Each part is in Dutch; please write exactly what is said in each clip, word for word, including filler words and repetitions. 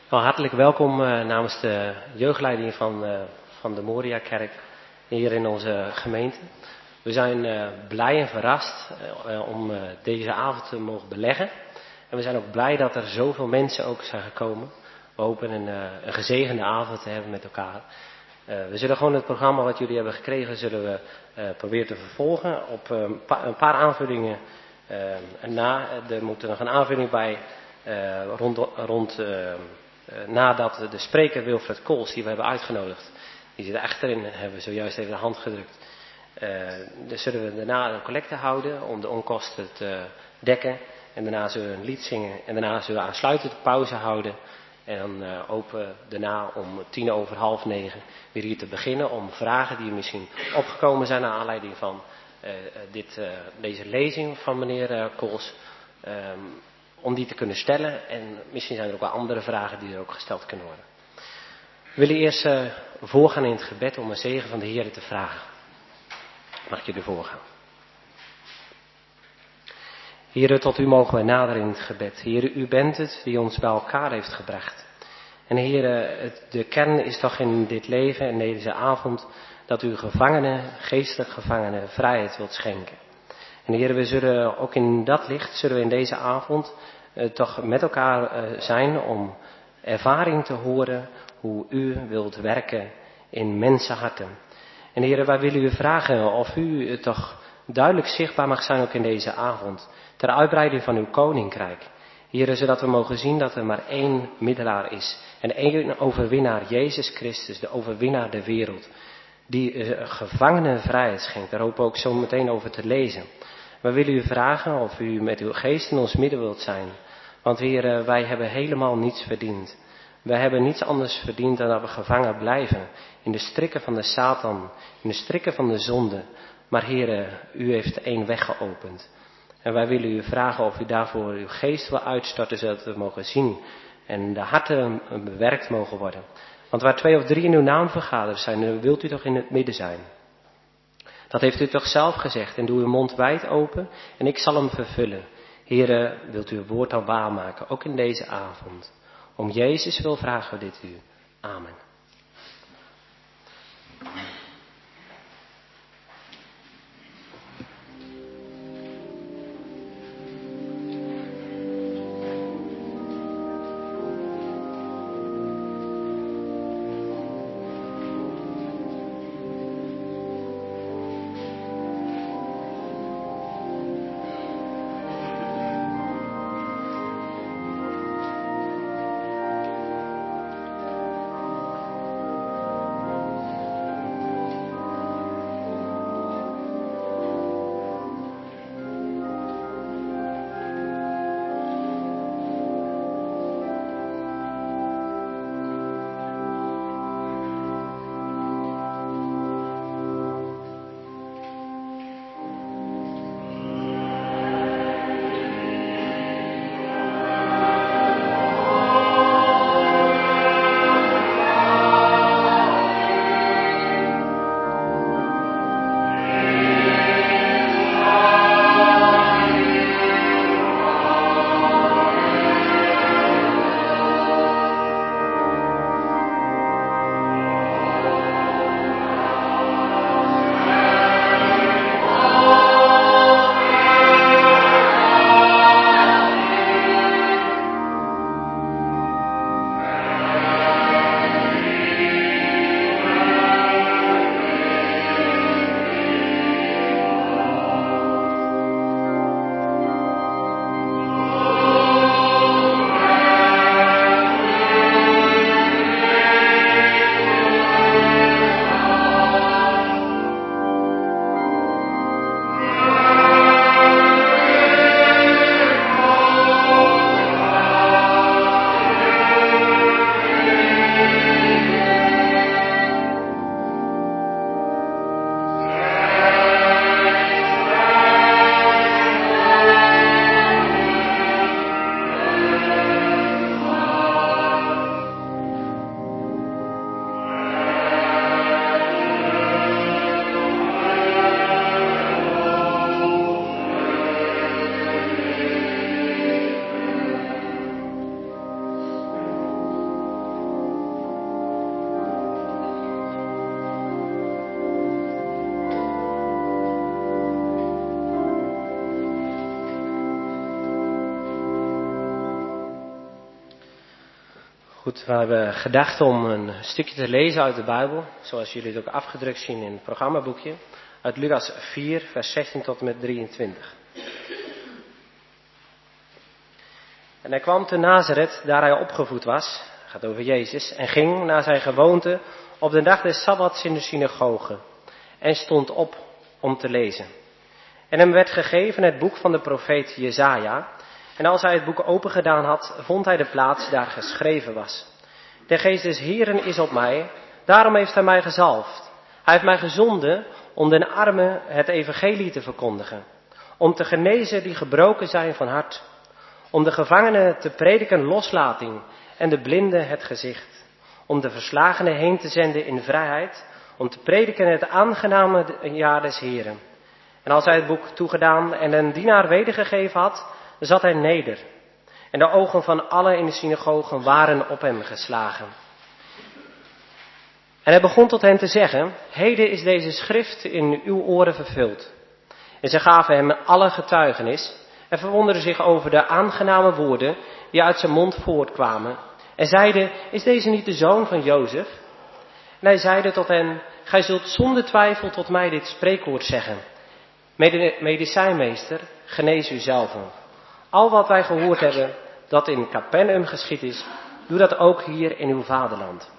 Wel, hartelijk welkom uh, namens de jeugdleiding van, uh, van de Moria-kerk hier in onze gemeente. We zijn uh, blij en verrast uh, om uh, deze avond te mogen beleggen. En we zijn ook blij dat er zoveel mensen ook zijn gekomen. We hopen een, uh, een gezegende avond te hebben met elkaar. Uh, we zullen gewoon het programma wat jullie hebben gekregen, zullen we uh, proberen te vervolgen op uh, een, pa- een paar aanvullingen uh, na. Er moet er nog een aanvulling bij uh, rond, rond uh, Uh, nadat de spreker Wilfred Kools, die we hebben uitgenodigd, die zit achterin, hebben we zojuist even de hand gedrukt. Uh, dus zullen we daarna een collecte houden om de onkosten te dekken. En daarna zullen we een lied zingen. En daarna zullen we aansluitend pauze houden. En dan uh, open daarna om tien over half negen weer hier te beginnen. Om vragen die misschien opgekomen zijn naar aanleiding van uh, dit, uh, deze lezing van meneer uh, Kools. Um, Om die te kunnen stellen. En misschien zijn er ook wel andere vragen die er ook gesteld kunnen worden. We willen eerst uh, voorgaan in het gebed om een zegen van de Heer te vragen. Mag ik jullie voorgaan? Heere, tot u mogen wij naderen in het gebed. Heere, u bent het die ons bij elkaar heeft gebracht. En Heere, de kern is toch in dit leven en deze avond dat u gevangenen, geestelijk gevangenen, vrijheid wilt schenken. En Heer, we zullen ook in dat licht, zullen we in deze avond uh, toch met elkaar uh, zijn om ervaring te horen hoe u wilt werken in mensenharten. En Heer, wij willen u vragen of u het toch duidelijk zichtbaar mag zijn ook in deze avond, ter uitbreiding van uw koninkrijk. Heer, zodat we mogen zien dat er maar één middelaar is en één overwinnaar, Jezus Christus, de overwinnaar der wereld, die uh, gevangenen vrijheid schenkt. Daar hopen we ook zo meteen over te lezen. We willen u vragen of u met uw geest in ons midden wilt zijn. Want Heer, wij hebben helemaal niets verdiend. Wij hebben niets anders verdiend dan dat we gevangen blijven. In de strikken van de Satan, in de strikken van de zonde. Maar Heer, u heeft één weg geopend. En wij willen u vragen of u daarvoor uw geest wil uitstorten, zodat we mogen zien. En de harten bewerkt mogen worden. Want waar twee of drie in uw naam vergaderd zijn, dan wilt u toch in het midden zijn. Dat heeft u toch zelf gezegd. En doe uw mond wijd open en ik zal hem vervullen. Heere, wilt u uw woord al waarmaken, ook in deze avond. Om Jezus wil vragen we dit u. Amen. Goed, we hebben gedacht om een stukje te lezen uit de Bijbel, zoals jullie het ook afgedrukt zien in het programmaboekje, uit Lucas vier, vers zestien tot en met drieëntwintig. En hij kwam te Nazareth, daar hij opgevoed was, het gaat over Jezus, en ging naar zijn gewoonte op de dag des Sabbats in de synagoge en stond op om te lezen. En hem werd gegeven het boek van de profeet Jesaja. En als hij het boek opengedaan had, vond hij de plaats daar geschreven was. De geest des Heeren is op mij, daarom heeft hij mij gezalfd. Hij heeft mij gezonden om den armen het evangelie te verkondigen. Om te genezen die gebroken zijn van hart. Om de gevangenen te prediken loslating en de blinden het gezicht. Om de verslagenen heen te zenden in vrijheid. Om te prediken het aangename jaar des Heeren. En als hij het boek toegedaan en een dienaar wedergegeven had, zat hij neder. En de ogen van allen in de synagogen waren op hem geslagen. En hij begon tot hen te zeggen, heden is deze schrift in uw oren vervuld. En ze gaven hem alle getuigenis en verwonderden zich over de aangename woorden die uit zijn mond voortkwamen. En zeiden, is deze niet de zoon van Jozef? En hij zeide tot hen, gij zult zonder twijfel tot mij dit spreekwoord zeggen. Medicijnmeester, genees u zelf. Al wat wij gehoord hebben, dat in Capernaum geschied is, doe dat ook hier in uw vaderland.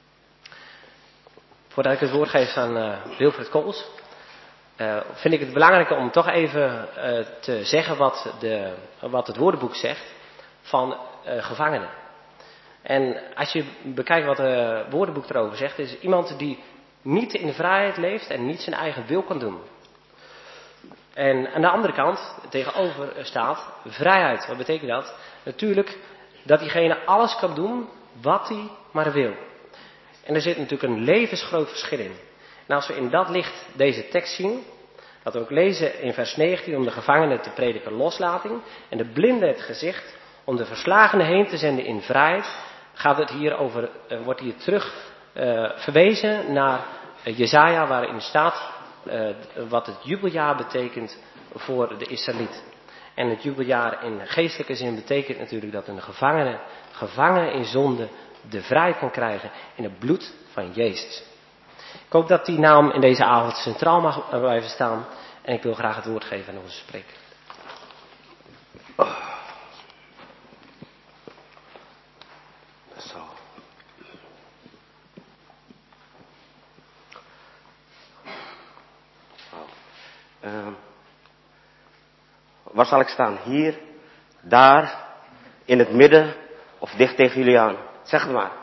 Voordat ik het woord geef aan uh, Wilfred Kools, uh, vind ik het belangrijk om toch even uh, te zeggen wat, de, wat het woordenboek zegt van uh, gevangenen. En als je bekijkt wat het woordenboek erover zegt, is iemand die niet in de vrijheid leeft en niet zijn eigen wil kan doen. En aan de andere kant tegenover staat vrijheid. Wat betekent dat? Natuurlijk dat diegene alles kan doen wat hij maar wil. En er zit natuurlijk een levensgroot verschil in. En als we in dat licht deze tekst zien, dat we ook lezen in vers negentien om de gevangenen te prediken loslating en de blinden het gezicht, om de verslagenen heen te zenden in vrijheid, gaat het hier over, uh, wordt hier terug uh, verwezen naar uh, Jesaja waarin staat uh, wat het jubeljaar betekent voor de Israëliet. En het jubeljaar in geestelijke zin betekent natuurlijk dat een gevangene, gevangen in zonde, de vrijheid kan krijgen in het bloed van Jezus. Ik hoop dat die naam in deze avond centraal mag blijven staan. En ik wil graag het woord geven aan onze spreker. Zo. Oh. Uh, waar zal ik staan? Hier, daar, in het midden of dicht tegen jullie aan? Zeg het maar.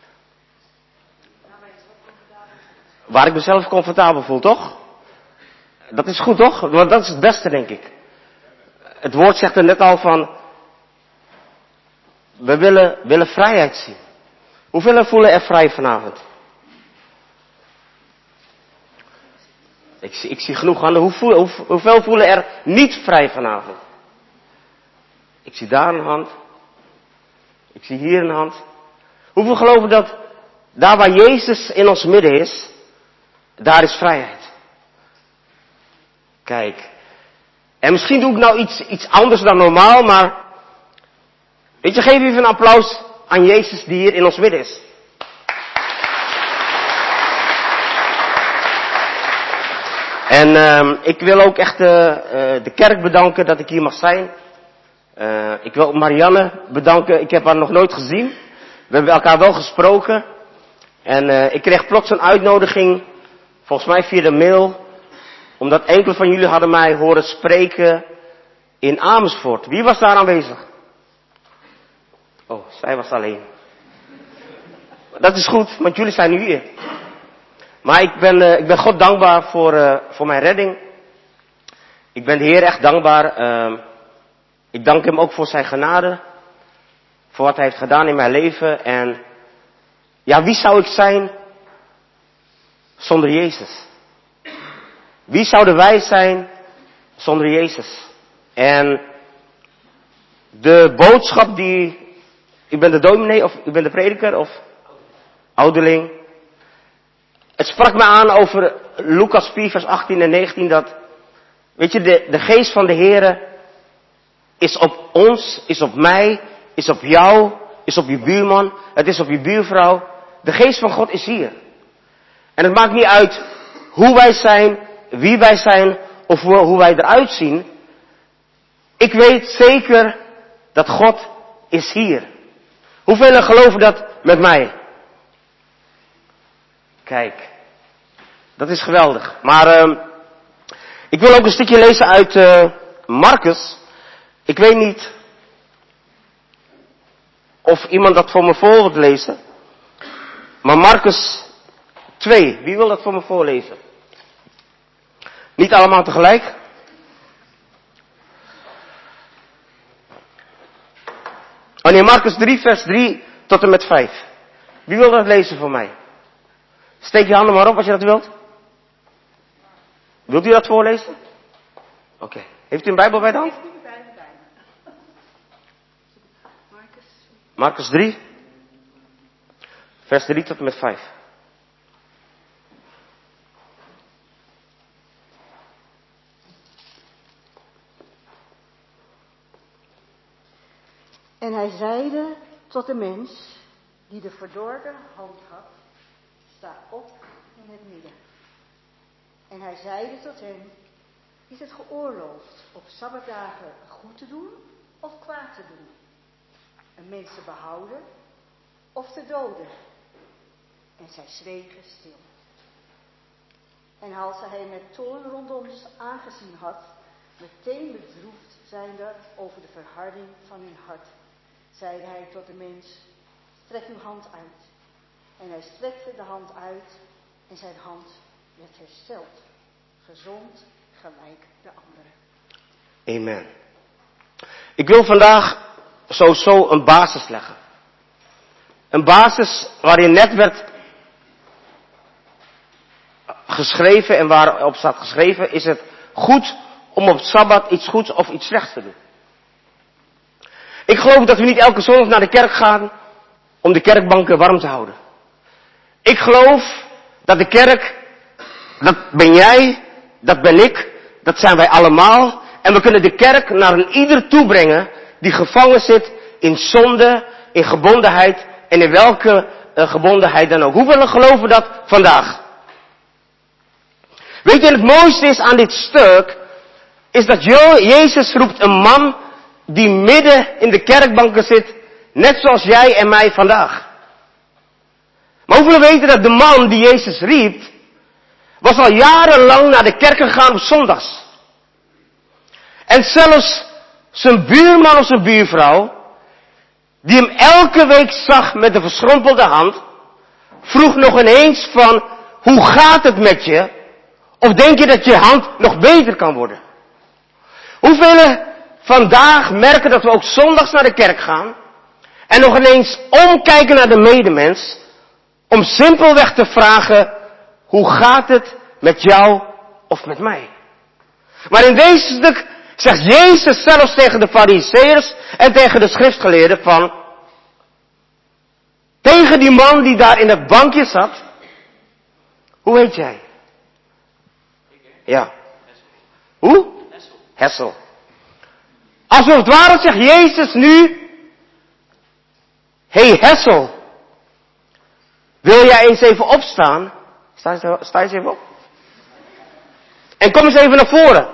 Waar ik mezelf comfortabel voel, toch? Dat is goed, toch? Want dat is het beste, denk ik. Het woord zegt er net al van, we willen, willen vrijheid zien. Hoeveel voelen er vrij vanavond? Ik zie, ik zie genoeg handen. Hoe voel, hoe, hoeveel voelen er niet vrij vanavond? Ik zie daar een hand. Ik zie hier een hand. Hoeveel geloven dat daar waar Jezus in ons midden is, daar is vrijheid? Kijk. En misschien doe ik nou iets, iets anders dan normaal, maar weet je, geef even een applaus aan Jezus die hier in ons midden is. En uh, ik wil ook echt uh, uh, de kerk bedanken dat ik hier mag zijn. Uh, ik wil Marianne bedanken. Ik heb haar nog nooit gezien. We hebben elkaar wel gesproken. En uh, ik kreeg plots een uitnodiging, volgens mij via de mail, omdat enkele van jullie hadden mij horen spreken in Amersfoort. Wie was daar aanwezig? Oh, zij was alleen. Dat is goed, want jullie zijn nu hier. Maar ik ben, uh, ik ben God dankbaar voor, uh, voor mijn redding. Ik ben de Heer echt dankbaar. Uh, ik dank hem ook voor zijn genade. Voor wat hij heeft gedaan in mijn leven. En ja, wie zou ik zijn zonder Jezus? Wie zouden wij zijn zonder Jezus? En de boodschap die, u bent de dominee of u bent de prediker of ouderling. Het sprak me aan over Lucas vier vers achttien en negentien dat, weet je, de, de geest van de Heere is op ons, is op mij, is op jou is op je buurman, het is op je buurvrouw. De geest van God is hier. En het maakt niet uit hoe wij zijn, wie wij zijn of hoe wij eruit zien. Ik weet zeker dat God is hier. Hoeveel geloven dat met mij? Kijk, dat is geweldig. Maar uh, ik wil ook een stukje lezen uit uh, Marcus. Ik weet niet of iemand dat voor me voor wilt lezen. Maar Marcus twee, wie wil dat voor me voorlezen? Niet allemaal tegelijk. Oh nee, Marcus drie, vers drie tot en met vijf. Wie wil dat lezen voor mij? Steek je handen maar op als je dat wilt. Wilt u dat voorlezen? Oké. Okay. Heeft u een Bijbel bij de hand? Marcus drie, vers drie tot en met vijf. En hij zeide tot de mens die de verdorde hand had, sta op in het midden. En hij zeide tot hem, is het geoorloofd op sabbatdagen goed te doen of kwaad te doen? Een mens te behouden of te doden? En zij zwegen stil. En als hij met toorn rondom ze aangezien had, meteen bedroefd zijnde over de verharding van hun hart, zeide hij tot de mens, strek uw hand uit. En hij strekte de hand uit en zijn hand werd hersteld, gezond gelijk de andere. Amen. Ik wil vandaag sowieso een basis leggen. Een basis waarin net werd geschreven en waarop staat geschreven, is het goed om op Sabbat iets goeds of iets slechts te doen. Ik geloof dat we niet elke zondag naar de kerk gaan om de kerkbanken warm te houden. Ik geloof dat de kerk, dat ben jij, dat ben ik, dat zijn wij allemaal. En we kunnen de kerk naar een ieder toebrengen die gevangen zit in zonde, in gebondenheid en in welke uh, gebondenheid dan ook. Hoeveel geloven dat vandaag? Weet je, het mooiste is aan dit stuk, is dat Jezus roept een man die midden in de kerkbanken zit, net zoals jij en mij vandaag. Maar hoeveel weten dat de man die Jezus riep, was al jarenlang naar de kerk gegaan op zondags. En zelfs zijn buurman of zijn buurvrouw, die hem elke week zag met een verschrompelde hand, vroeg nog ineens van, hoe gaat het met je? Of denk je dat je hand nog beter kan worden? Hoeveel vandaag merken dat we ook zondags naar de kerk gaan en nog ineens omkijken naar de medemens om simpelweg te vragen, hoe gaat het met jou of met mij? Maar in deze stuk zegt Jezus zelfs tegen de Farizeeërs en tegen de schriftgeleerden van, tegen die man die daar in het bankje zat, hoe heet jij? Ja. Hoe? Hessel. Alsof het ware zegt Jezus nu, hey Hessel, wil jij eens even opstaan? Sta eens, sta eens even op. En kom eens even naar voren.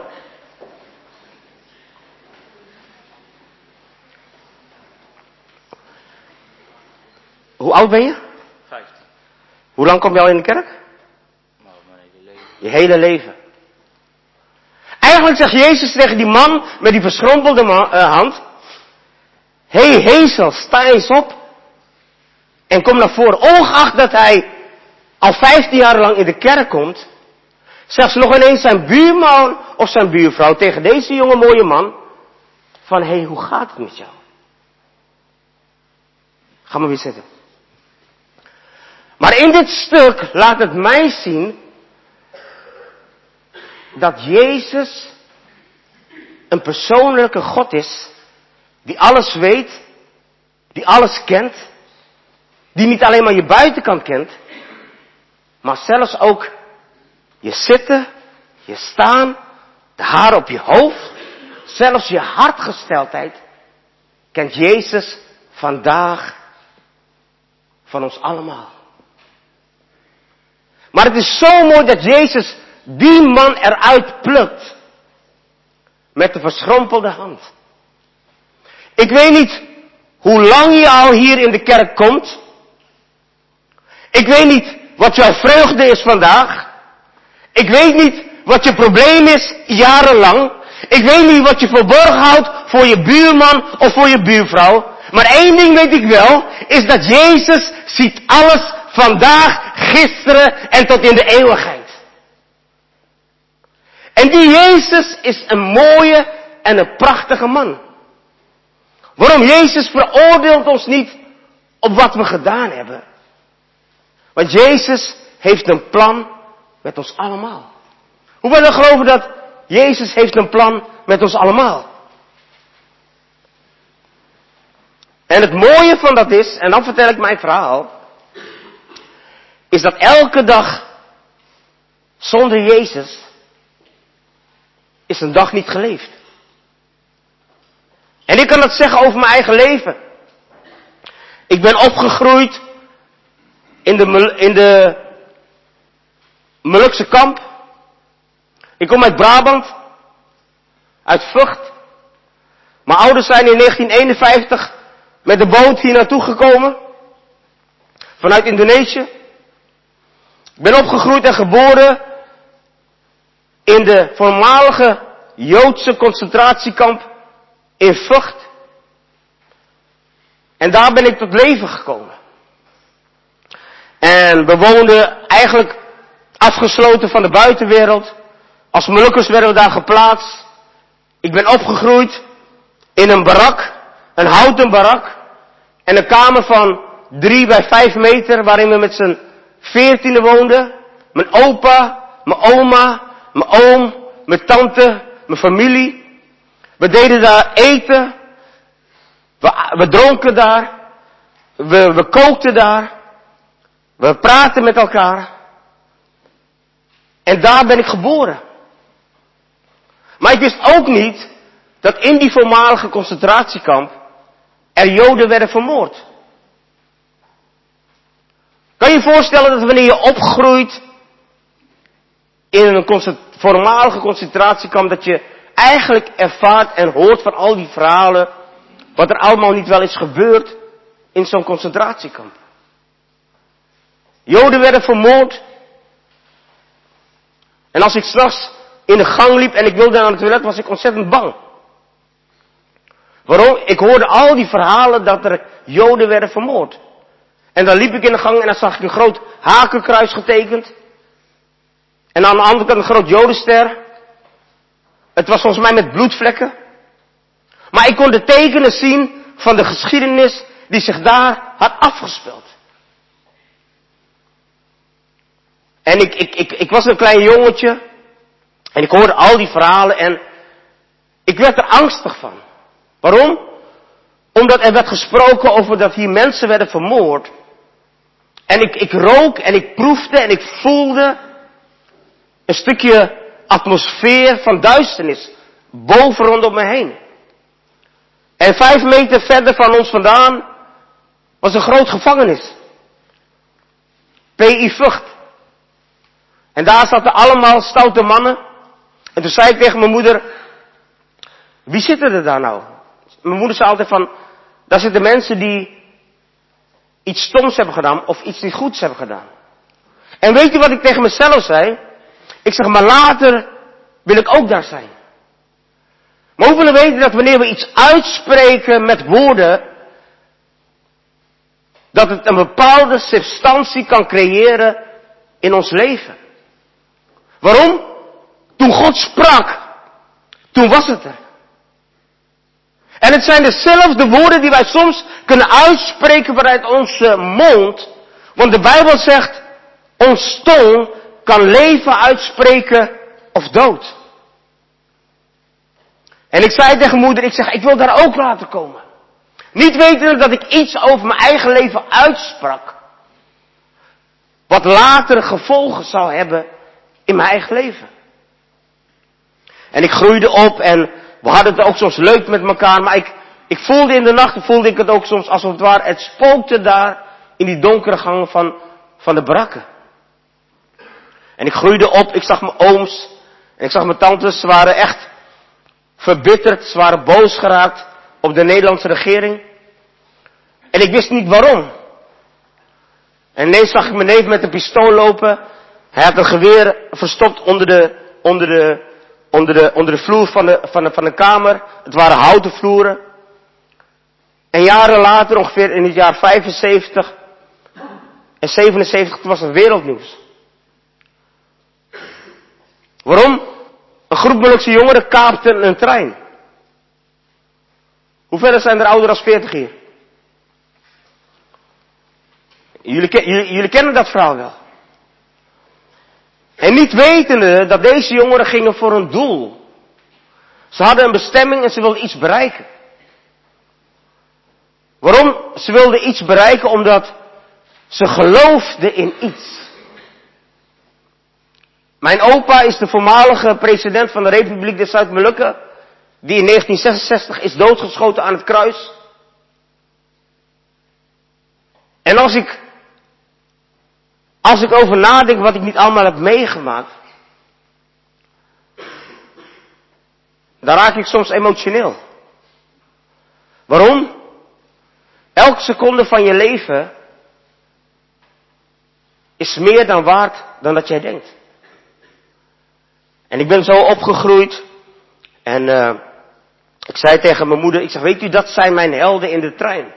Hoe oud ben je? vijftien. Hoe lang kom je al in de kerk? Nou, mijn hele leven. Je hele leven. Eigenlijk zegt Jezus tegen die man met die verschrompelde man, uh, hand, hey Hessel, sta eens op en kom naar voren. Ongeacht dat hij al vijftien jaar lang in de kerk komt, zegt nog ineens zijn buurman of zijn buurvrouw tegen deze jonge mooie man, van hey, hoe gaat het met jou? Ga maar weer zitten. Maar in dit stuk laat het mij zien dat Jezus een persoonlijke God is, die alles weet, die alles kent, die niet alleen maar je buitenkant kent, maar zelfs ook je zitten, je staan, de haren op je hoofd, zelfs je hartgesteldheid, kent Jezus vandaag van ons allemaal. Maar het is zo mooi dat Jezus die man eruit plukt. Met de verschrompelde hand. Ik weet niet hoe lang je al hier in de kerk komt. Ik weet niet wat jouw vreugde is vandaag. Ik weet niet wat je probleem is jarenlang. Ik weet niet wat je verborgen houdt voor je buurman of voor je buurvrouw. Maar één ding weet ik wel, is dat Jezus ziet alles vandaag, gisteren en tot in de eeuwigheid. En die Jezus is een mooie en een prachtige man. Waarom? Jezus veroordeelt ons niet op wat we gedaan hebben. Want Jezus heeft een plan met ons allemaal. Hoe wij dan geloven dat Jezus heeft een plan met ons allemaal. En het mooie van dat is, en dan vertel ik mijn verhaal, is dat elke dag zonder Jezus is een dag niet geleefd. En ik kan dat zeggen over mijn eigen leven. Ik ben opgegroeid in de, in de Molukse kamp. Ik kom uit Brabant, uit Vught. Mijn ouders zijn in negentien eenenvijftig met de boot hier naartoe gekomen, vanuit Indonesië. Ik ben opgegroeid en geboren in de voormalige Joodse concentratiekamp in Vught. En daar ben ik tot leven gekomen. En we woonden eigenlijk afgesloten van de buitenwereld. Als Molukkers werden we daar geplaatst. Ik ben opgegroeid in een barak, een houten barak. En een kamer van drie bij vijf meter, waarin we met z'n veertienen woonden. Mijn opa, mijn oma, mijn oom, mijn tante, mijn familie. We deden daar eten. We, we dronken daar. We, we kookten daar. We praten met elkaar. En daar ben ik geboren. Maar ik wist ook niet dat in die voormalige concentratiekamp er Joden werden vermoord. Kan je je voorstellen dat wanneer je opgroeit in een concent- voormalige concentratiekamp, dat je eigenlijk ervaart en hoort van al die verhalen, wat er allemaal niet wel is gebeurd in zo'n concentratiekamp. Joden werden vermoord. En als ik 's nachts in de gang liep en ik wilde naar het toilet, was ik ontzettend bang. Waarom? Ik hoorde al die verhalen dat er Joden werden vermoord. En dan liep ik in de gang en dan zag ik een groot hakenkruis getekend. En aan de andere kant een groot Jodenster. Het was volgens mij met bloedvlekken. Maar ik kon de tekenen zien van de geschiedenis die zich daar had afgespeeld. En ik, ik, ik, ik was een klein jongetje. En ik hoorde al die verhalen en ik werd er angstig van. Waarom? Omdat er werd gesproken over dat hier mensen werden vermoord. En ik, ik rook en ik proefde en ik voelde een stukje atmosfeer van duisternis boven rondom me heen. En vijf meter verder van ons vandaan was een groot gevangenis. P I Vught. En daar zaten allemaal stoute mannen. En toen zei ik tegen mijn moeder, wie zitten er daar nou? Mijn moeder zei altijd van, daar zitten mensen die iets stoms hebben gedaan of iets niet goeds hebben gedaan. En weet je wat ik tegen mezelf zei? Ik zeg, maar later wil ik ook daar zijn. Maar hoe willen we weten dat wanneer we iets uitspreken met woorden, dat het een bepaalde substantie kan creëren in ons leven? Waarom? Toen God sprak, toen was het er. En het zijn dezelfde woorden die wij soms kunnen uitspreken vanuit onze mond. Want de Bijbel zegt, ons tong kan leven uitspreken of dood. En ik zei tegen moeder, ik zeg, ik wil daar ook laten komen. Niet wetende dat ik iets over mijn eigen leven uitsprak. Wat later gevolgen zou hebben in mijn eigen leven. En ik groeide op en we hadden het ook soms leuk met elkaar. Maar ik, ik voelde in de nacht, voelde ik het ook soms alsof het ware, het spookte daar in die donkere gangen van, van de barakken. En ik groeide op, ik zag mijn ooms en ik zag mijn tantes, ze waren echt verbitterd, ze waren boos geraakt op de Nederlandse regering. En ik wist niet waarom. En ineens zag ik mijn neef met een pistool lopen. Hij had een geweer verstopt onder de, onder de, onder de, onder de vloer van de, van de, van de kamer. Het waren houten vloeren. En jaren later, ongeveer in het jaar vijfenzeventig en zevenenzeventig, toen was het wereldnieuws. Waarom? Een groep Molukse jongeren kaapte een trein. Hoeveel zijn er ouder dan veertig hier? Jullie, jullie, jullie kennen dat verhaal wel. En niet wetende dat deze jongeren gingen voor een doel. Ze hadden een bestemming en ze wilden iets bereiken. Waarom? Ze wilden iets bereiken omdat ze geloofden in iets. Mijn opa is de voormalige president van de Republiek der Zuid-Molukken, die in negentien zesenzestig is doodgeschoten aan het kruis. En als ik, als ik over nadenk wat ik niet allemaal heb meegemaakt, dan raak ik soms emotioneel. Waarom? Elke seconde van je leven is meer dan waard dan dat jij denkt. En ik ben zo opgegroeid. En uh, ik zei tegen mijn moeder, ik zeg, weet u, dat zijn mijn helden in de trein.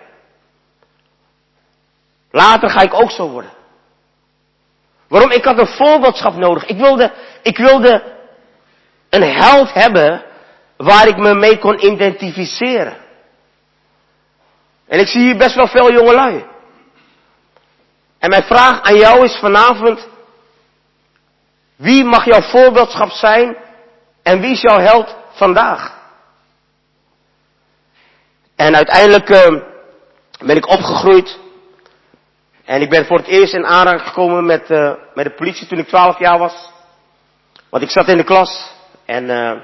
Later ga ik ook zo worden. Waarom? Ik had een voorbeeldschap nodig. Ik wilde, ik wilde een held hebben waar ik me mee kon identificeren. En ik zie hier best wel veel jongelui. En mijn vraag aan jou is vanavond, wie mag jouw voorbeeldschap zijn en wie is jouw held vandaag? En uiteindelijk uh, ben ik opgegroeid en ik ben voor het eerst in aanraking gekomen met, uh, met de politie toen ik twaalf jaar was. Want ik zat in de klas en uh,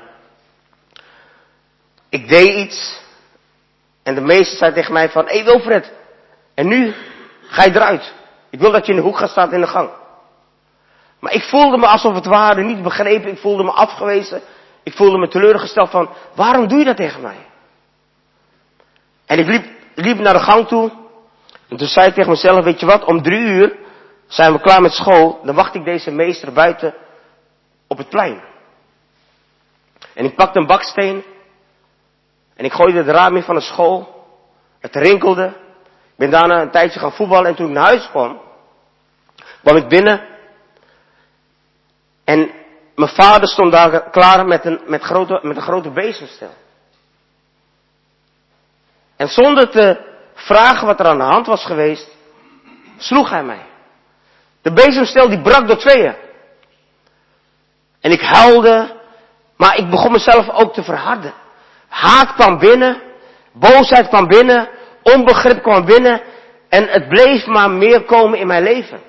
ik deed iets en de meester zei tegen mij van, hé hey Wilfred, en nu ga je eruit. Ik wil dat je in de hoek gaat staan in de gang. Maar ik voelde me alsof het ware niet begrepen. Ik voelde me afgewezen. Ik voelde me teleurgesteld van, waarom doe je dat tegen mij? En ik liep, liep naar de gang toe. En toen zei ik tegen mezelf, weet je wat, om drie uur zijn we klaar met school. Dan wacht ik deze meester buiten op het plein. En ik pakte een baksteen. En ik gooide het raam in van de school. Het rinkelde. Ik ben daarna een tijdje gaan voetballen. En toen ik naar huis kwam, kwam ik binnen. En mijn vader stond daar klaar met een, met grote, met een grote bezemstel. En zonder te vragen wat er aan de hand was geweest, sloeg hij mij. De bezemstel die brak door tweeën. En ik huilde, maar ik begon mezelf ook te verharden. Haat kwam binnen, boosheid kwam binnen, onbegrip kwam binnen. En het bleef maar meer komen in mijn leven.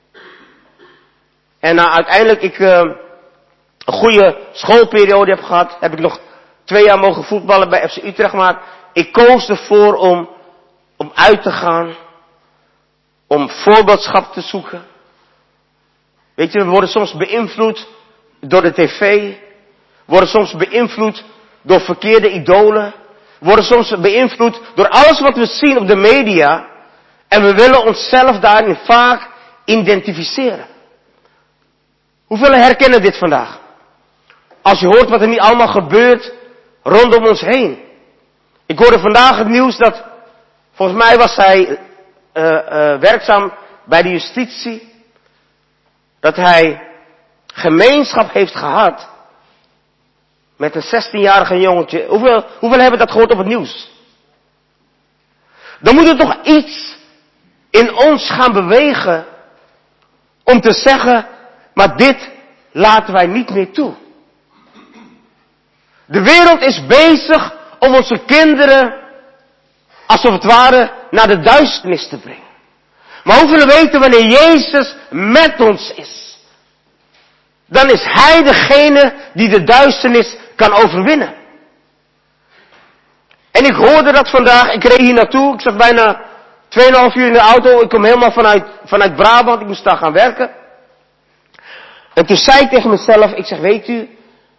En nou, uiteindelijk ik uh, een goede schoolperiode heb gehad, heb ik nog twee jaar mogen voetballen bij F C Utrecht, maar ik koos ervoor om, om uit te gaan, om voorbeeldschap te zoeken. Weet je, we worden soms beïnvloed door de tv, we worden soms beïnvloed door verkeerde idolen, we worden soms beïnvloed door alles wat we zien op de media en we willen onszelf daarin vaak identificeren. Hoeveel herkennen dit vandaag? Als je hoort wat er niet allemaal gebeurt rondom ons heen. Ik hoorde vandaag het nieuws dat, volgens mij was hij uh, uh, werkzaam bij de justitie, dat hij gemeenschap heeft gehad met een zestienjarige jongetje. Hoeveel, hoeveel hebben dat gehoord op het nieuws? Dan moet er toch iets in ons gaan bewegen om te zeggen, maar dit laten wij niet meer toe. De wereld is bezig om onze kinderen, alsof het ware, naar de duisternis te brengen. Maar hoeveel weten wanneer Jezus met ons is? Dan is Hij degene die de duisternis kan overwinnen. En ik hoorde dat vandaag, ik reed hier naartoe, ik zat bijna Tweeënhalf uur in de auto. Ik kom helemaal vanuit, vanuit Brabant. Ik moest daar gaan werken. En toen zei ik tegen mezelf, ik zeg, weet u,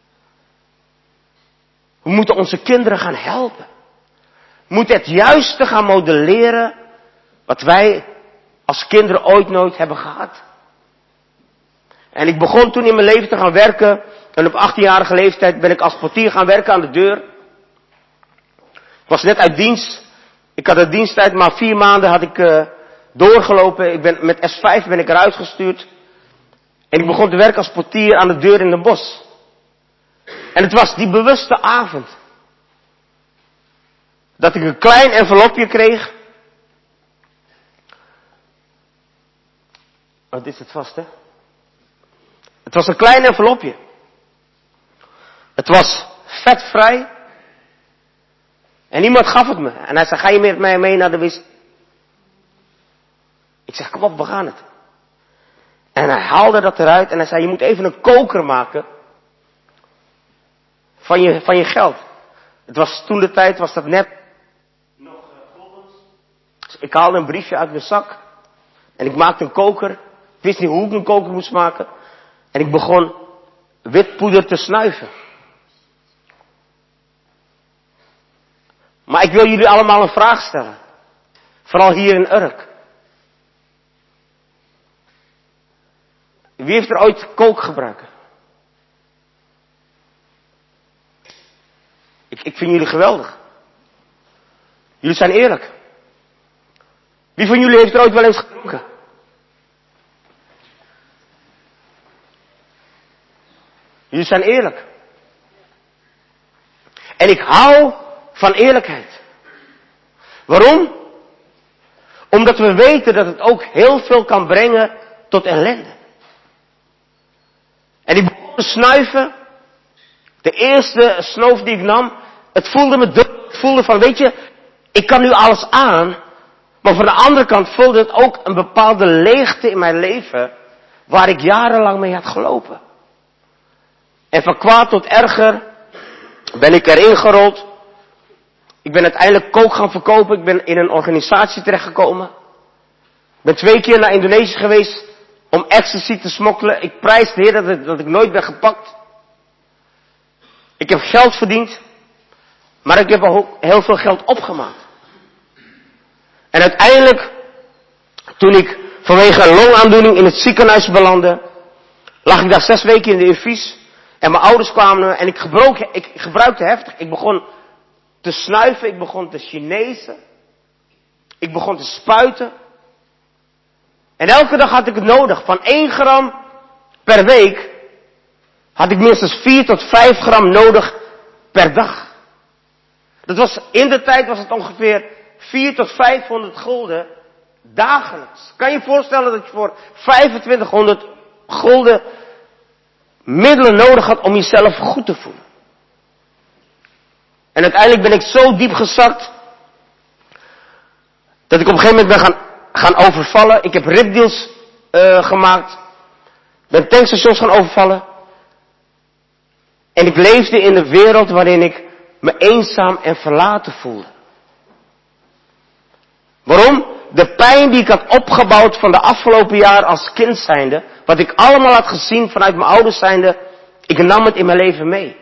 we moeten onze kinderen gaan helpen. We moeten het juiste gaan modelleren wat wij als kinderen ooit nooit hebben gehad. En ik begon toen in mijn leven te gaan werken. En op achttienjarige leeftijd ben ik als portier gaan werken aan de deur. Ik was net uit dienst. Ik had de diensttijd, maar vier maanden had ik uh, doorgelopen. Ik ben, met S vijf ben ik eruit gestuurd. En ik begon te werken als portier aan de deur in Den Bosch. En het was die bewuste avond. Dat ik een klein envelopje kreeg. Wat is het vast, hè? Het was een klein envelopje. Het was vetvrij. En iemand gaf het me. En hij zei, ga je met mij mee naar de wc? Ik zeg, kom op, we gaan het. En hij haalde dat eruit en hij zei, je moet even een koker maken. Van je, van je geld. Het was toen de tijd, was dat net nog guldens. Dus ik haalde een briefje uit mijn zak. En ik maakte een koker. Ik wist niet hoe ik een koker moest maken. En ik begon witpoeder te snuiven. Maar ik wil jullie allemaal een vraag stellen. Vooral hier in Urk. Wie heeft er ooit kook gebruikt? Ik, ik vind jullie geweldig. Jullie zijn eerlijk. Wie van jullie heeft er ooit wel eens gedronken? Jullie zijn eerlijk. En ik hou van eerlijkheid. Waarom? Omdat we weten dat het ook heel veel kan brengen tot ellende. En ik begon te snuiven. De eerste snoof die ik nam, het voelde me druk. Het voelde van, weet je, ik kan nu alles aan. Maar van de andere kant voelde het ook een bepaalde leegte in mijn leven, waar ik jarenlang mee had gelopen. En van kwaad tot erger ben ik erin gerold. Ik ben uiteindelijk kook gaan verkopen. Ik ben in een organisatie terechtgekomen. Ik ben twee keer naar Indonesië geweest om ecstasy te smokkelen. Ik prijs de Heer dat ik, dat ik nooit ben gepakt. Ik heb geld verdiend. Maar ik heb ook heel veel geld opgemaakt. En uiteindelijk, toen ik vanwege een longaandoening in het ziekenhuis belandde, lag ik daar zes weken in de infuus. En mijn ouders kwamen en ik, gebrook, ik gebruikte heftig. Ik begon te snuiven, ik begon te chinezen. Ik begon te spuiten. En elke dag had ik het nodig. Van één gram per week had ik minstens vier tot vijf gram nodig per dag. Dat was, in de tijd was het ongeveer vier tot vijfhonderd gulden dagelijks. Kan je je voorstellen dat je voor vijfentwintighonderd gulden middelen nodig had om jezelf goed te voelen. En uiteindelijk ben ik zo diep gezakt, dat ik op een gegeven moment ben gaan, gaan overvallen. Ik heb ripdeals uh, gemaakt. Ben tankstations gaan overvallen. En ik leefde in een wereld waarin ik me eenzaam en verlaten voelde. Waarom? De pijn die ik had opgebouwd van de afgelopen jaar als kind zijnde, wat ik allemaal had gezien vanuit mijn ouders zijnde, ik nam het in mijn leven mee.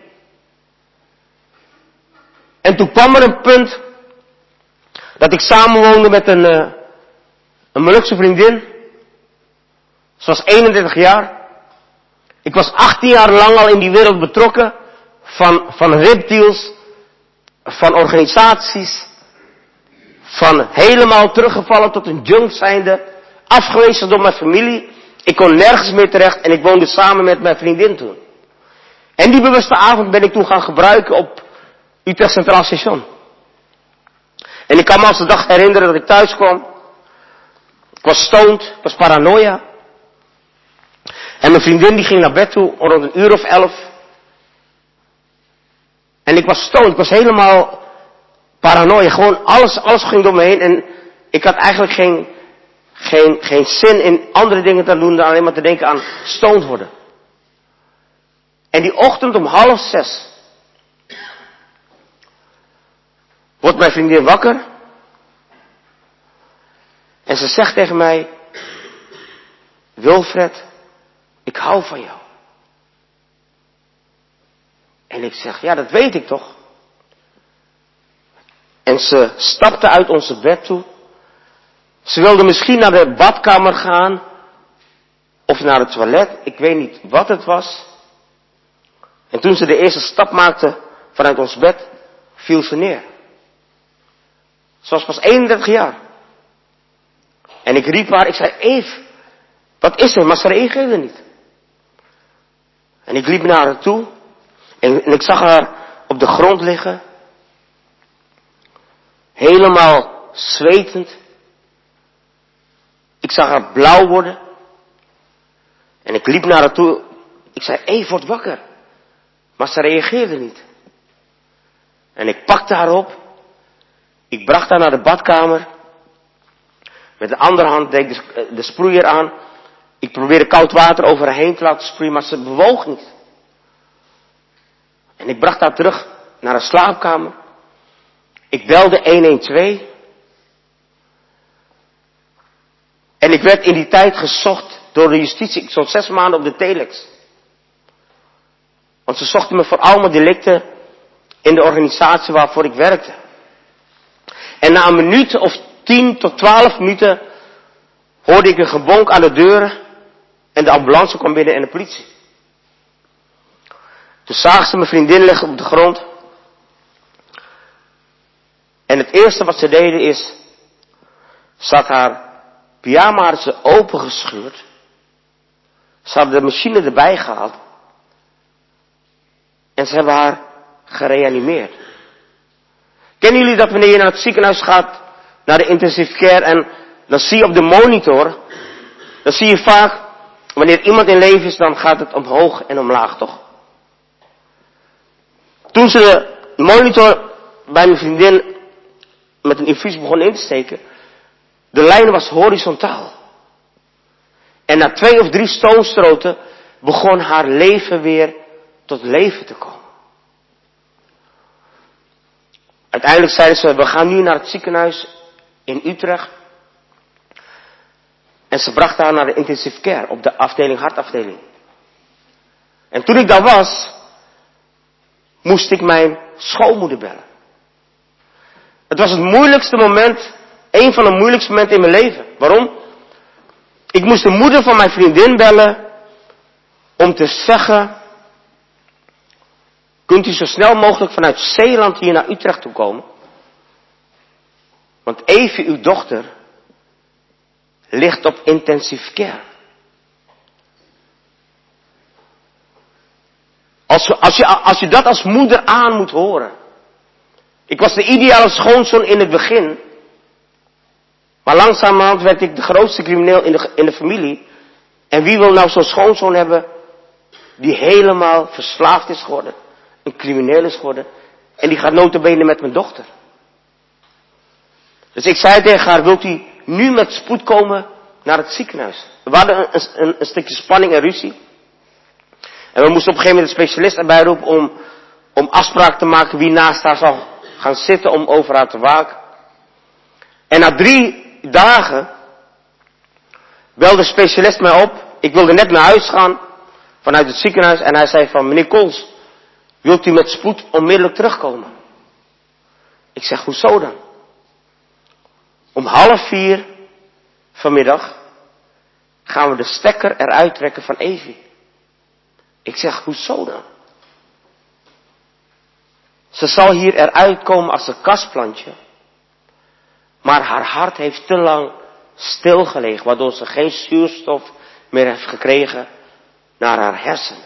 En toen kwam er een punt dat ik samenwoonde met een, uh, een Molukse vriendin. Ze was eenendertig jaar. Ik was achttien jaar lang al in die wereld betrokken. Van, van ripdeals, van organisaties, van helemaal teruggevallen tot een junk zijnde, afgewezen door mijn familie. Ik kon nergens meer terecht en ik woonde samen met mijn vriendin toen. En die bewuste avond ben ik toen gaan gebruiken op Utrecht Centraal Station. En ik kan me als de dag herinneren dat ik thuis kwam. Ik was stoned, ik was paranoia. En mijn vriendin die ging naar bed toe rond een uur of elf. En ik was stoned, ik was helemaal paranoia. Gewoon alles, alles ging door me heen. En ik had eigenlijk geen, geen, geen zin in andere dingen te doen dan alleen maar te denken aan stoned worden. En die ochtend om half zes wordt mijn vriendin wakker. En ze zegt tegen mij, Wilfred, ik hou van jou. En ik zeg, ja, dat weet ik toch. En ze stapte uit onze bed toe. Ze wilde misschien naar de badkamer gaan. Of naar het toilet. Ik weet niet wat het was. En toen ze de eerste stap maakte vanuit ons bed, viel ze neer. Ze was pas eenendertig jaar. En ik riep haar, ik zei, Eve, wat is er? Maar ze reageerde niet. En ik liep naar haar toe. En, en ik zag haar op de grond liggen. Helemaal zwetend. Ik zag haar blauw worden. En ik liep naar haar toe. Ik zei, Eve, word wakker. Maar ze reageerde niet. En ik pakte haar op. Ik bracht haar naar de badkamer. Met de andere hand deed ik de, de sproeier aan. Ik probeerde koud water over haar heen te laten sproeien, maar ze bewoog niet. En ik bracht haar terug naar haar slaapkamer. Ik belde honderdtwaalf. En ik werd in die tijd gezocht door de justitie. Ik stond zes maanden op de telex. Want ze zochten me voor allemaal delicten in de organisatie waarvoor ik werkte. En na een minuut of tien tot twaalf minuten hoorde ik een gebonk aan de deuren. En de ambulance kwam binnen en de politie. Toen zagen ze mijn vriendin liggen op de grond. En het eerste wat ze deden is, ze had haar pyjama opengescheurd. Ze hadden de machine erbij gehaald. En ze hebben haar gereanimeerd. Kennen jullie dat wanneer je naar het ziekenhuis gaat, naar de intensive care, en dan zie je op de monitor, dan zie je vaak, wanneer iemand in leven is, dan gaat het omhoog en omlaag, toch? Toen ze de monitor bij mijn vriendin met een infuus begon in te steken, de lijn was horizontaal. En na twee of drie stoomstoten begon haar leven weer tot leven te komen. Uiteindelijk zeiden ze, we gaan nu naar het ziekenhuis in Utrecht. En ze brachten haar naar de intensive care op de afdeling hartafdeling. En toen ik daar was, moest ik mijn schoonmoeder bellen. Het was het moeilijkste moment, een van de moeilijkste momenten in mijn leven. Waarom? Ik moest de moeder van mijn vriendin bellen om te zeggen, kunt u zo snel mogelijk vanuit Zeeland hier naar Utrecht toe komen? Want Evie, uw dochter, ligt op intensive care. Als, als, je, als je dat als moeder aan moet horen. Ik was de ideale schoonzoon in het begin. Maar langzamerhand werd ik de grootste crimineel in de, in de familie. En wie wil nou zo'n schoonzoon hebben die helemaal verslaafd is geworden, een crimineel is geworden, en die gaat nota bene met mijn dochter. Dus ik zei tegen haar, wilt u nu met spoed komen naar het ziekenhuis? We hadden een, een, een stukje spanning en ruzie. En we moesten op een gegeven moment een specialist erbij roepen om, om afspraak te maken wie naast haar zou gaan zitten om over haar te waken. En na drie dagen belde de specialist mij op. Ik wilde net naar huis gaan vanuit het ziekenhuis en hij zei van, meneer Kools, wilt u met spoed onmiddellijk terugkomen? Ik zeg, hoezo dan? Om half vier vanmiddag gaan we de stekker eruit trekken van Evie. Ik zeg, hoezo dan? Ze zal hier eruit komen als een kastplantje. Maar haar hart heeft te lang stilgelegen, waardoor ze geen zuurstof meer heeft gekregen naar haar hersenen.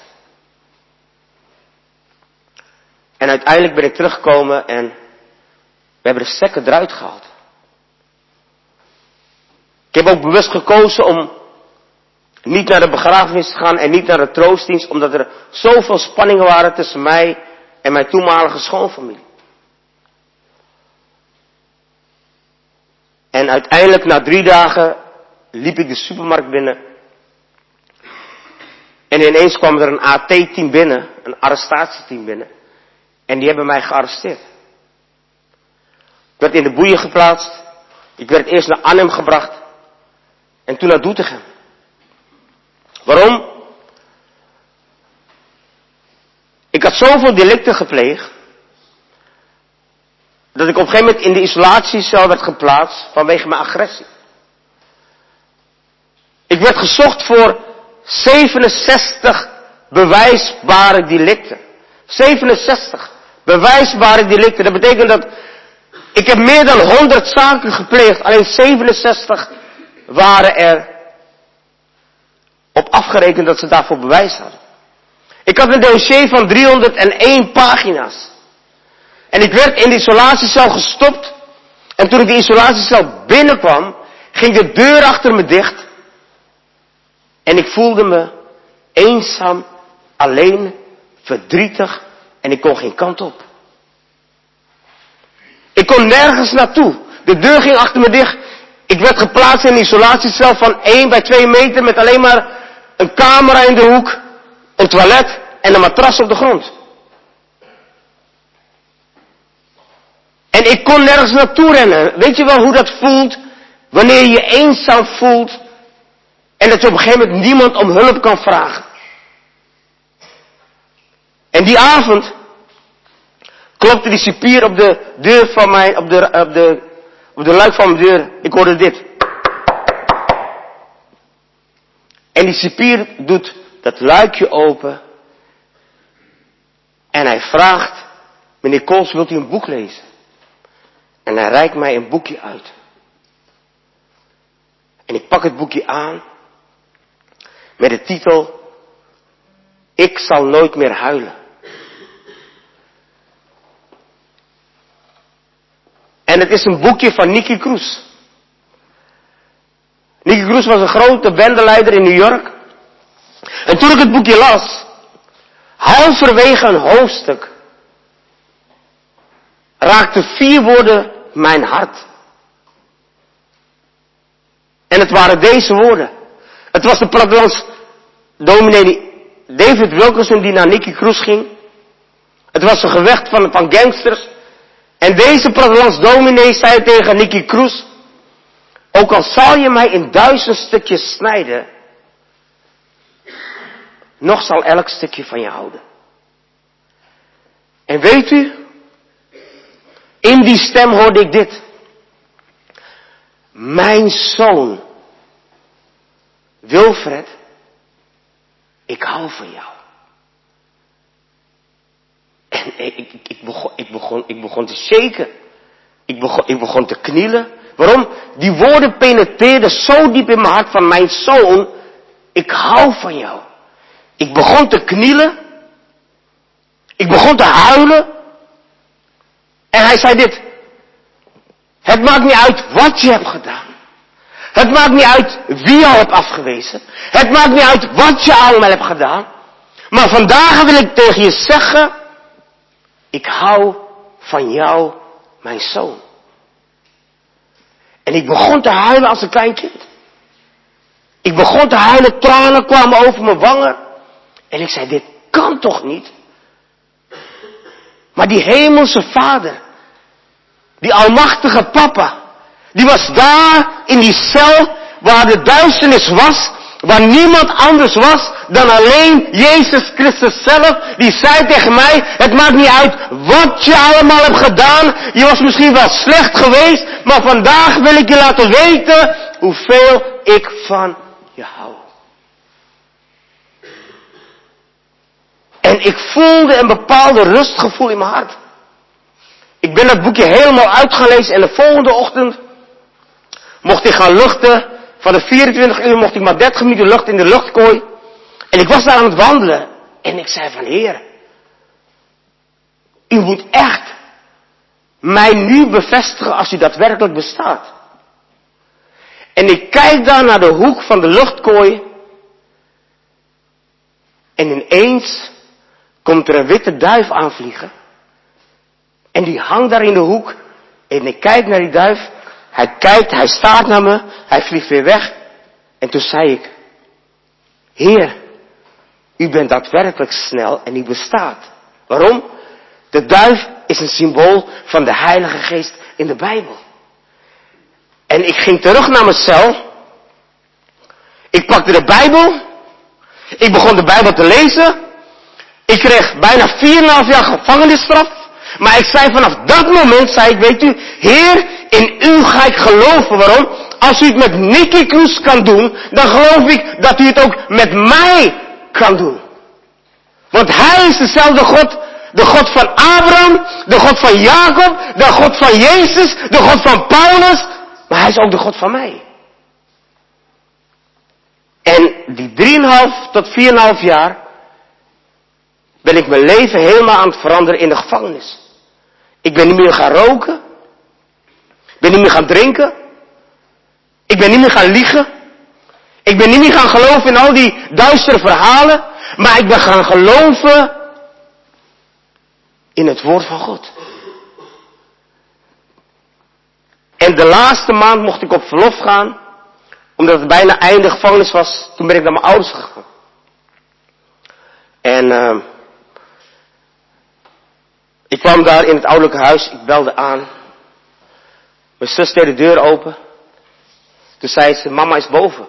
En uiteindelijk ben ik teruggekomen en we hebben de stekker eruit gehaald. Ik heb ook bewust gekozen om niet naar de begrafenis te gaan en niet naar de troostdienst, omdat er zoveel spanningen waren tussen mij en mijn toenmalige schoonfamilie. En uiteindelijk na drie dagen liep ik de supermarkt binnen. En ineens kwam er een A T-team binnen, een arrestatieteam binnen. En die hebben mij gearresteerd. Ik werd in de boeien geplaatst. Ik werd eerst naar Arnhem gebracht. En toen naar Doetinchem. Waarom? Ik had zoveel delicten gepleegd, dat ik op een gegeven moment in de isolatiecel werd geplaatst vanwege mijn agressie. Ik werd gezocht voor zevenenzestig bewijsbare delicten. zevenenzestig bewijsbare delicten. Dat betekent dat ik heb meer dan honderd zaken gepleegd. Alleen zevenenzestig waren er op afgerekend dat ze daarvoor bewijs hadden. Ik had een dossier van driehonderdéén pagina's. En ik werd in de isolatiecel gestopt. En toen ik de isolatiecel binnenkwam, ging de deur achter me dicht. En ik voelde me eenzaam, alleen, verdrietig. En ik kon geen kant op. Ik kon nergens naartoe. De deur ging achter me dicht. Ik werd geplaatst in een isolatiecel van één bij twee meter met alleen maar een camera in de hoek, een toilet en een matras op de grond. En ik kon nergens naartoe rennen. Weet je wel hoe dat voelt wanneer je je eenzaam voelt en dat je op een gegeven moment niemand om hulp kan vragen? En die avond klopte die cipier op de deur van mijn, op de, op de, op de luik van mijn deur. Ik hoorde dit. En die cipier doet dat luikje open. En hij vraagt, meneer Kools, wilt u een boek lezen? En hij reikt mij een boekje uit. En ik pak het boekje aan. Met de titel, Ik zal nooit meer huilen. En het is een boekje van Nicky Cruz. Nicky Cruz was een grote bendeleider in New York. En toen ik het boekje las, halverwege een hoofdstuk, raakten vier woorden mijn hart. En het waren deze woorden. Het was de plattelands dominee David Wilkerson die naar Nicky Cruz ging. Het was een gevecht van, van gangsters. En deze plattelands dominee zei tegen Nicky Cruz, ook al zal je mij in duizend stukjes snijden, nog zal elk stukje van je houden. En weet u, in die stem hoorde ik dit. Mijn zoon, Wilfred, ik hou van jou. En ik, ik, ik, begon, ik, begon, ik begon te shaken. Ik begon, ik begon te knielen. Waarom? Die woorden penetreerden zo diep in mijn hart van mijn zoon. Ik hou van jou. Ik begon te knielen. Ik begon te huilen. En hij zei dit. Het maakt niet uit wat je hebt gedaan. Het maakt niet uit wie jou hebt afgewezen. Het maakt niet uit wat je allemaal hebt gedaan. Maar vandaag wil ik tegen je zeggen, ik hou van jou, mijn zoon. En ik begon te huilen als een klein kind. Ik begon te huilen, tranen kwamen over mijn wangen. En ik zei, dit kan toch niet? Maar die hemelse vader, die almachtige papa, die was daar in die cel waar de duisternis was, waar niemand anders was dan alleen Jezus Christus zelf. Die zei tegen mij, het maakt niet uit wat je allemaal hebt gedaan. Je was misschien wel slecht geweest, maar vandaag wil ik je laten weten hoeveel ik van je hou. En ik voelde een bepaalde rustgevoel in mijn hart. Ik ben dat boekje helemaal uitgelezen en de volgende ochtend mocht ik gaan luchten. Van de vierentwintig uur mocht ik maar dertig minuten lucht in de luchtkooi. En ik was daar aan het wandelen. En ik zei van, Heer, u moet echt mij nu bevestigen als u daadwerkelijk bestaat. En ik kijk daar naar de hoek van de luchtkooi. En ineens komt er een witte duif aanvliegen. En die hangt daar in de hoek. En ik kijk naar die duif. Hij kijkt, hij staart naar me. Hij vliegt weer weg. En toen zei ik, Heer, u bent daadwerkelijk snel en u bestaat. Waarom? De duif is een symbool van de Heilige Geest in de Bijbel. En ik ging terug naar mijn cel. Ik pakte de Bijbel. Ik begon de Bijbel te lezen. Ik kreeg bijna vier en een half jaar gevangenisstraf. Maar ik zei vanaf dat moment, zei ik, weet u, Heer, in u ga ik geloven. Waarom? Als u het met Nicky Cruz kan doen, dan geloof ik dat u het ook met mij kan doen. Want hij is dezelfde God, de God van Abraham, de God van Jacob, de God van Jezus, de God van Paulus. Maar hij is ook de God van mij. En die drieënhalf tot vier en een half jaar ben ik mijn leven helemaal aan het veranderen in de gevangenis. Ik ben niet meer gaan roken. Ik ben niet meer gaan drinken. Ik ben niet meer gaan liegen. Ik ben niet meer gaan geloven in al die duistere verhalen. Maar ik ben gaan geloven in het woord van God. En de laatste maand mocht ik op verlof gaan. Omdat het bijna einde gevangenis was. Toen ben ik naar mijn ouders gegaan. En uh, ik kwam daar in het ouderlijke huis. Ik belde aan. Mijn zus deed de deur open. Toen zei ze, mama is boven.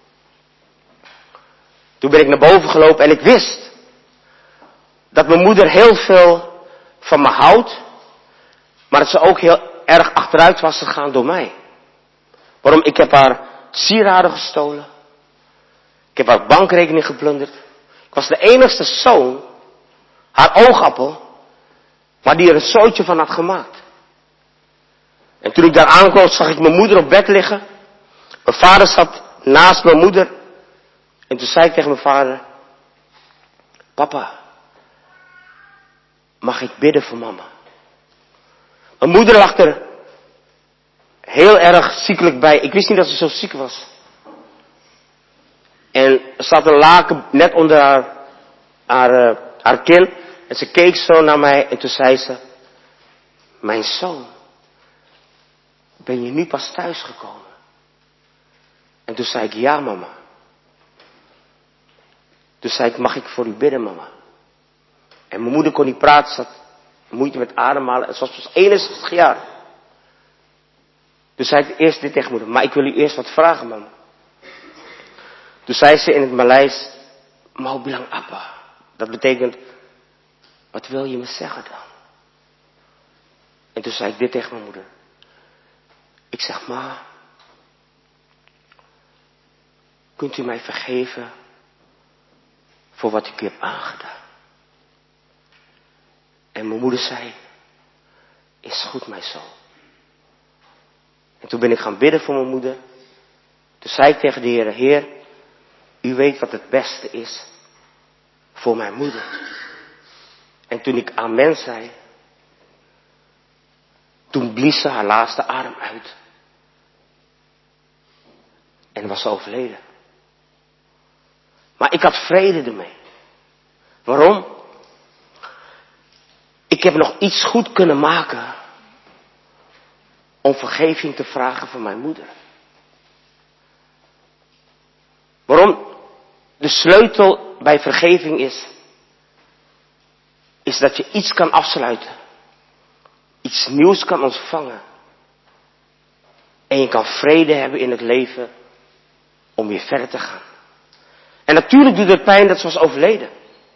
Toen ben ik naar boven gelopen en ik wist dat mijn moeder heel veel van me houdt. Maar dat ze ook heel erg achteruit was gegaan door mij. Waarom? Ik heb haar sieraden gestolen. Ik heb haar bankrekening geplunderd. Ik was de enigste zoon, haar oogappel, maar die er een zootje van had gemaakt. En toen ik daar aankwam, zag ik mijn moeder op bed liggen. Mijn vader zat naast mijn moeder. En toen zei ik tegen mijn vader, papa, mag ik bidden voor mama? Mijn moeder lag er heel erg ziekelijk bij. Ik wist niet dat ze zo ziek was. En er zat een laken net onder haar, haar, uh, haar kin. En ze keek zo naar mij en toen zei ze, mijn zoon, ben je nu pas thuisgekomen? En toen zei ik, ja mama. Toen zei ik, mag ik voor u bidden mama? En mijn moeder kon niet praten, ze had moeite met ademhalen. Het was pas eenenzestig jaar. Toen zei ik eerst dit tegen moeder, maar ik wil u eerst wat vragen mama. Toen zei ze in het Maleis, mau bilang apa? Dat betekent, wat wil je me zeggen dan? En toen zei ik dit tegen mijn moeder. Ik zeg, ma, kunt u mij vergeven voor wat ik u heb aangedaan? En mijn moeder zei, is goed mijn zoon. En toen ben ik gaan bidden voor mijn moeder. Toen zei ik tegen de Heer, Heer, u weet wat het beste is voor mijn moeder. En toen ik amen zei, toen blies ze haar laatste adem uit. En was ze overleden. Maar ik had vrede ermee. Waarom? Ik heb nog iets goed kunnen maken om vergeving te vragen van mijn moeder. Waarom? De sleutel bij vergeving is, is dat je iets kan afsluiten. Iets nieuws kan ontvangen. En je kan vrede hebben in het leven om weer verder te gaan. En natuurlijk doet het pijn dat ze was overleden.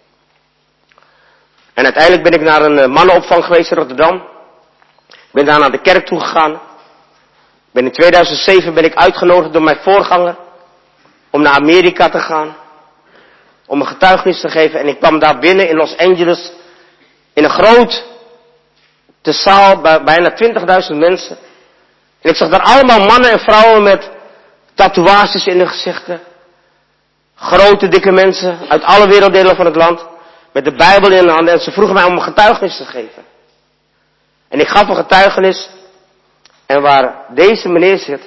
En uiteindelijk ben ik naar een mannenopvang geweest in Rotterdam. Ik ben daar naar de kerk toe gegaan. Ben in tweeduizend zeven ben ik uitgenodigd door mijn voorganger om naar Amerika te gaan. Om een getuigenis te geven. En ik kwam daar binnen in Los Angeles. In een grote zaal, bij bijna twintigduizend mensen. En ik zag daar allemaal mannen en vrouwen met tatoeages in hun gezichten. Grote, dikke mensen uit alle werelddelen van het land. Met de Bijbel in de handen. En ze vroegen mij om een getuigenis te geven. En ik gaf een getuigenis. En waar deze meneer zit.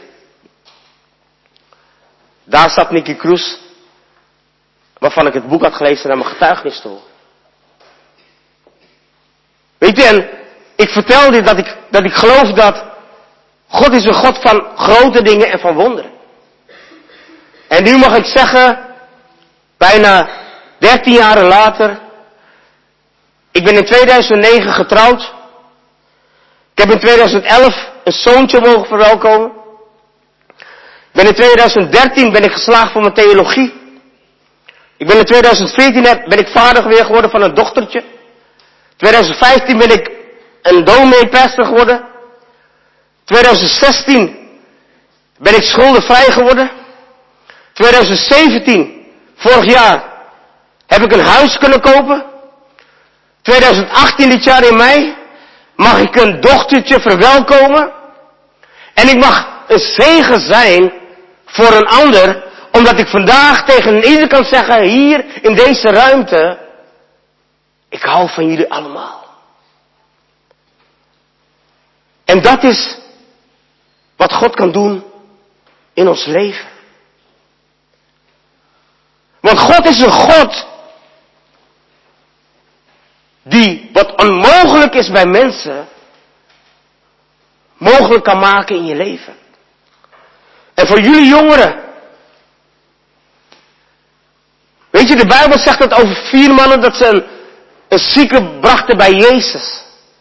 Daar zat Nicky Cruz. Waarvan ik het boek had gelezen naar mijn getuigenis toe. Weet je, en ik vertelde dat ik, dat ik geloof dat God is een God van grote dingen en van wonderen. En nu mag ik zeggen, bijna dertien jaren later, ik ben in tweeduizend negen getrouwd. Ik heb in tweeduizend elf een zoontje mogen verwelkomen. ben in twintig dertien ben ik geslaagd voor mijn theologie. Ik ben in twintig veertien ben ik vader weer geworden van een dochtertje. twintig vijftien ben ik een dominee-pastor geworden. twintig zestien ben ik schuldenvrij geworden. twintig zeventien, vorig jaar, heb ik een huis kunnen kopen. twintig achttien, dit jaar in mei, mag ik een dochtertje verwelkomen. En ik mag een zegen zijn voor een ander, omdat ik vandaag tegen ieder kan zeggen, hier in deze ruimte, ik hou van jullie allemaal. En dat is wat God kan doen in ons leven. Want God is een God die wat onmogelijk is bij mensen, mogelijk kan maken in je leven. En voor jullie jongeren, weet je, de Bijbel zegt dat over vier mannen dat ze een, een zieke brachten bij Jezus.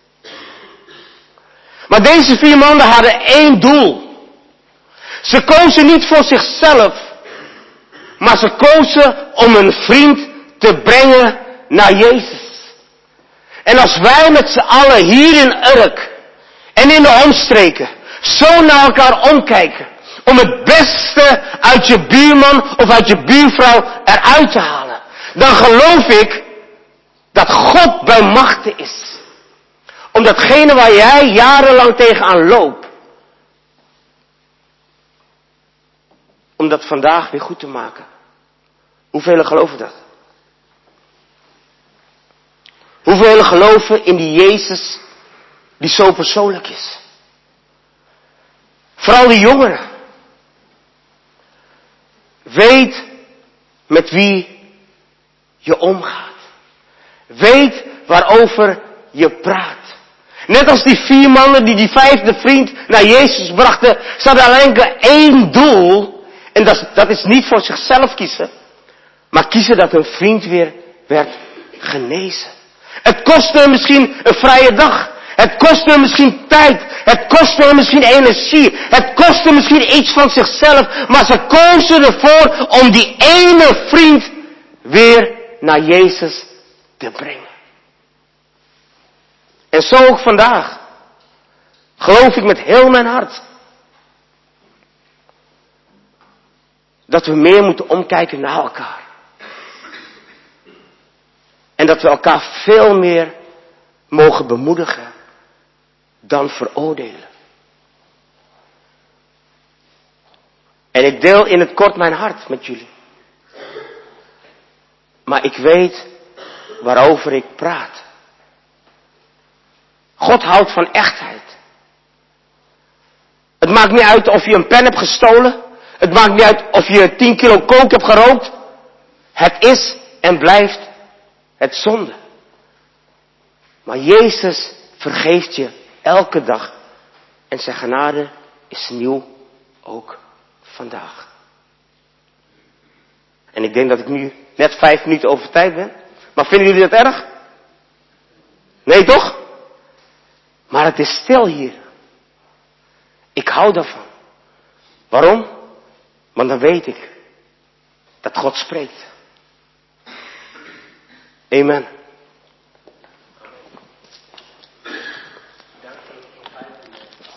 Maar deze vier mannen hadden één doel. Ze kozen niet voor zichzelf, maar ze kozen om een vriend te brengen naar Jezus. En als wij met z'n allen hier in Urk en in de omstreken zo naar elkaar omkijken, om het beste uit je buurman of uit je buurvrouw eruit te halen, dan geloof ik dat God bij machten is. Om datgene waar jij jarenlang tegenaan loopt, om dat vandaag weer goed te maken. Hoeveel geloven dat? Hoeveel geloven in die Jezus die zo persoonlijk is? Vooral die jongeren. Weet met wie je omgaat. Weet waarover je praat. Net als die vier mannen die die vijfde vriend naar Jezus brachten. Ze hadden alleen één doel. En dat, dat is niet voor zichzelf kiezen. Maar kiezen dat hun vriend weer werd genezen. Het kostte hem misschien een vrije dag. Het kostte hem misschien tijd. Het kostte hem misschien energie. Het kostte misschien iets van zichzelf. Maar ze kozen ervoor om die ene vriend weer naar Jezus te brengen. En zo ook vandaag. Geloof ik met heel mijn hart. Dat we meer moeten omkijken naar elkaar. En dat we elkaar veel meer mogen bemoedigen dan veroordelen. En ik deel in het kort mijn hart met jullie. Maar ik weet waarover ik praat. God houdt van echtheid. Het maakt niet uit of je een pen hebt gestolen. Het maakt niet uit of je tien kilo kook hebt gerookt. Het is en blijft het zonde. Maar Jezus vergeeft je elke dag. En zijn genade is nieuw ook vandaag. En ik denk dat ik nu net vijf minuten over tijd ben. Maar vinden jullie dat erg? Nee toch? Maar het is stil hier. Ik hou daarvan. Waarom? Want dan weet ik dat God spreekt. Amen.